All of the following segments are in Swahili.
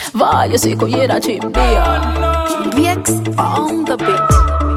Vai siku yera chimbia VX on the beat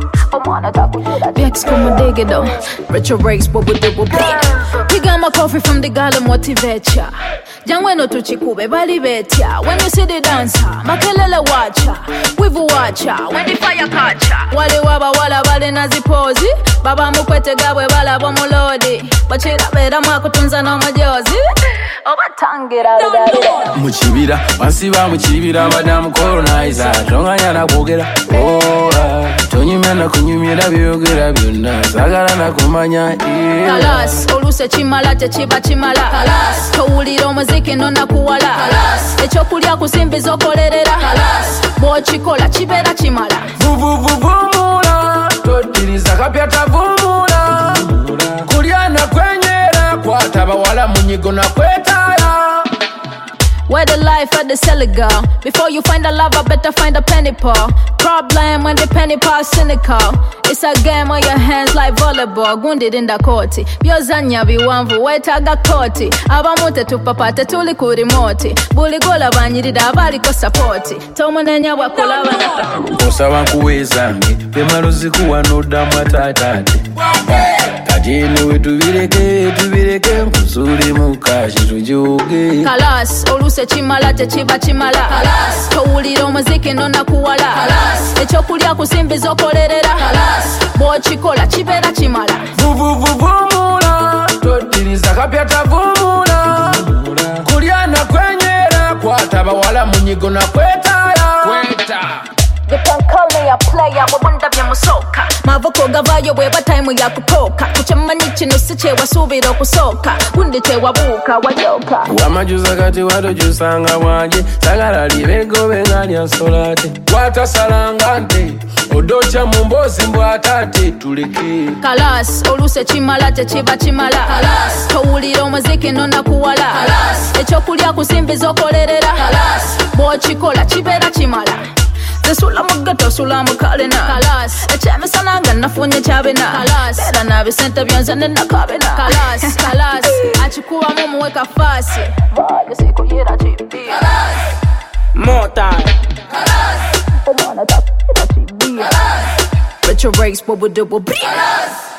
VX come dig it up Retro breaks what we do will be Piga my coffee from the gala motivate ya Jangweno tuchikube bali betya When you see the dancer makelele wacha Wivu wacha When the fire catcha Wale waba wala bale nazipozi Baba mukwete gabwe bala bomulodi Bachira bera makutunza no majozi Obatangira Muchibira Wasiba muchibira Madam Colonizer Tonganya na kwogera Tonyumya na kunyumira byogera byonna Sagala na kumanya Kalas Oluse chimala techiba chimala Kalas Towulira omuziki nona kuwala Kalas Ekyokulya kusimbiza okolerera Kalas Bw'okikola kibeera kimala Vumula Totiriza kapyata vumula Kulya na kwenyera Kwata bawala munyigo na kwetala Where the life at the cellar girl Before you find a lover better find a penny paw Problem when the penny paw cynical It's a game on your hands like volleyball Wounded in the court Byozanya biwanvu wetaga koti Abamute tupapate tuli ku remote Buli gola banyirira abaliko support Tomunenya wakulaba na Osaba nkuwezange Pemaluzi kuwa nodamu atatate Kajini tubireke Kusuri mukashi tujuge Kalas oluse chimala techiba chimala Kalas Towulira omuziki nona kuwala Kalas Ekyokulya kusimbiza okolerera Kalas Bw'okikola kibeera kimala Vumula Totiriza kapyata vumula Kulya na kwenyera Kwata bawala munyigo na kwetala You can call me a player, wabunda bya musoka Mavoko gavayo bweba time ya kupoka Kuchamanyi kino si kye wasuubira okusoka Gundi tewabuuka walyoka Wamajuza kati watujusanga wanje Sagala libegobe nga lya solate Watasalanga nte Odocha mumbozi mbwatate tuleke Kalas, oluse chimala techiba chimala Kalas, towulira omuziki nona kuwala Kalas, ekyokulya kusimbiza okolerera Kalas, bw'okikola kibeera kimala Zesula mugato sula mukalena Kalas Echemisana nga nafunye kyabena Kalas Era nabisente byonze nenakabena Kalas Achikuba mumuweka fasi Vaya siku yera chimbia More time Omwana tapira chimbia Retro breaks what we do will be